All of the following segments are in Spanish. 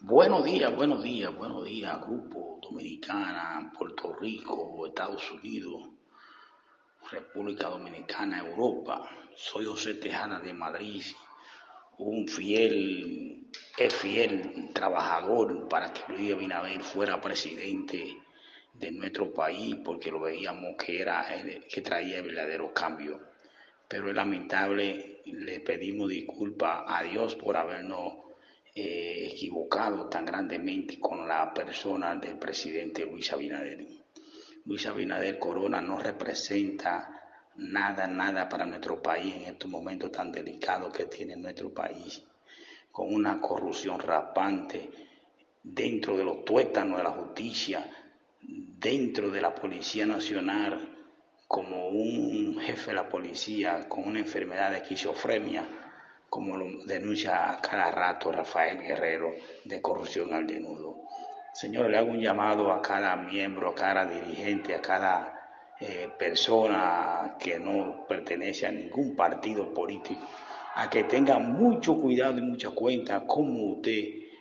Buenos días, Grupo Dominicana, Puerto Rico, Estados Unidos, República Dominicana, Europa. Soy José Tejada de Madrid, un fiel trabajador para que Luis Abinader fuera presidente de nuestro país, porque lo veíamos que era el que traía el verdadero cambio. Pero es lamentable, le pedimos disculpas a Dios por habernos equivocado tan grandemente con la persona del presidente Luis Abinader. Luis Abinader Corona no representa nada para nuestro país en estos momentos tan delicados que tiene nuestro país, con una corrupción rampante dentro de los tuétanos de la justicia, dentro de la Policía Nacional, como un jefe de la policía con una enfermedad de esquizofrenia, como lo denuncia a cada rato Rafael Guerrero, de corrupción al desnudo. Señor, le hago un llamado a cada miembro, a cada dirigente, a cada persona que no pertenece a ningún partido político, a que tenga mucho cuidado y mucha cuenta cómo usted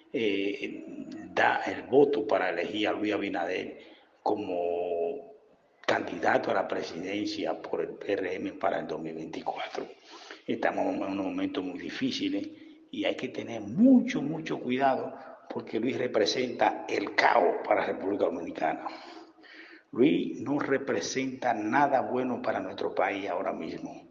da el voto para elegir a Luis Abinader como candidato a la presidencia por el PRM para el 2024. Estamos en unos momentos muy difíciles y hay que tener mucho cuidado porque Luis representa el caos para la República Dominicana. Luis no representa nada bueno para nuestro país ahora mismo.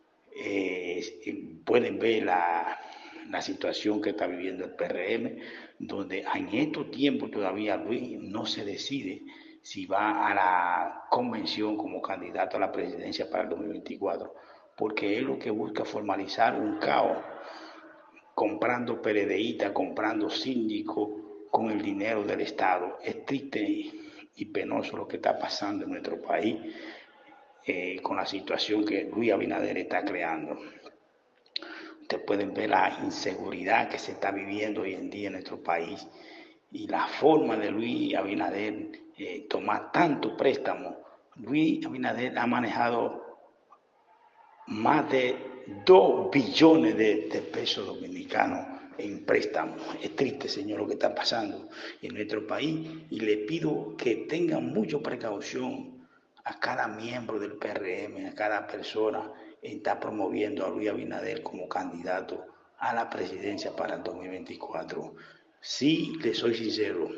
Pueden ver la situación que está viviendo el PRM, donde en estos tiempos todavía Luis no se decide si va a la convención como candidato a la presidencia para el 2024, porque es lo que busca formalizar un caos, comprando PLDistas, comprando síndicos con el dinero del Estado. Es triste y penoso lo que está pasando en nuestro país con la situación que Luis Abinader está creando. Ustedes pueden ver la inseguridad que se está viviendo hoy en día en nuestro país y la forma de Luis Abinader tomar tanto préstamo. Luis Abinader ha manejado más de 2 billones de pesos dominicanos en préstamos. Es triste, señor, lo que está pasando en nuestro país y le pido que tengan mucha precaución a cada miembro del PRM, a cada persona está promoviendo a Luis Abinader como candidato a la presidencia para el 2024. Sí, le soy sincero,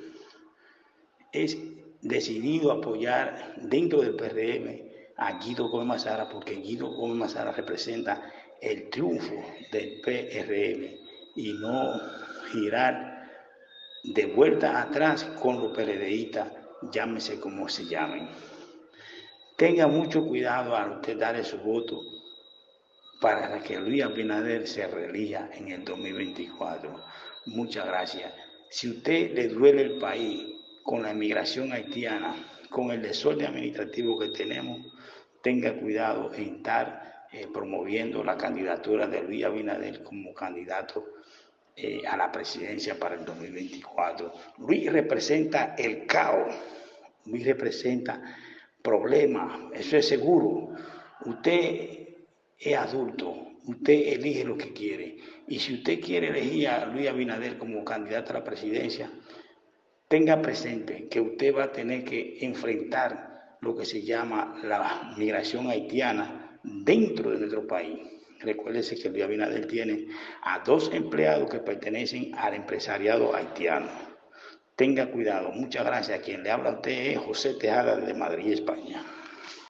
es decidido apoyar dentro del PRM a Guido Gómez Mazara porque Guido Gómez Mazara representa el triunfo del PRM y no girar de vuelta atrás con los PLDistas, llámese como se llamen. Tenga mucho cuidado al usted darle su voto para que Luis Abinader se reelija en el 2024. Muchas gracias. Si a usted le duele el país con la inmigración haitiana, con el desorden administrativo que tenemos, tenga cuidado en estar promoviendo la candidatura de Luis Abinader como candidato a la presidencia para el 2024. Luis representa el caos, Luis representa problemas, eso es seguro. Usted es adulto, usted elige lo que quiere. Y si usted quiere elegir a Luis Abinader como candidato a la presidencia, tenga presente que usted va a tener que enfrentar lo que se llama la migración haitiana dentro de nuestro país. Recuérdese que Luis Abinader tiene a 2 empleados que pertenecen al empresariado haitiano. Tenga cuidado. Muchas gracias. Quien le habla a usted es José Tejada de Madrid, España.